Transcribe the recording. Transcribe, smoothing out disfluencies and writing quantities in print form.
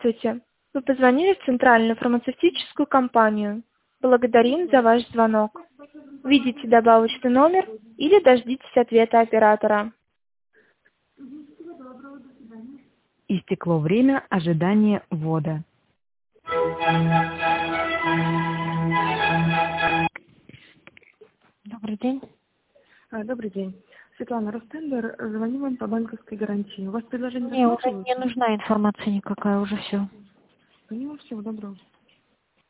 Здравствуйте. Вы позвонили в Центральную фармацевтическую компанию. Благодарим за ваш звонок. Введите добавочный номер или дождитесь ответа оператора. Истекло время ожидания ввода. Добрый день. Добрый день. Светлана Ростендер, звоню вам по банковской гарантии. У вас предложение Мне уже рассматривается? не нужна информация никакая, уже все. Поняла, всего доброго.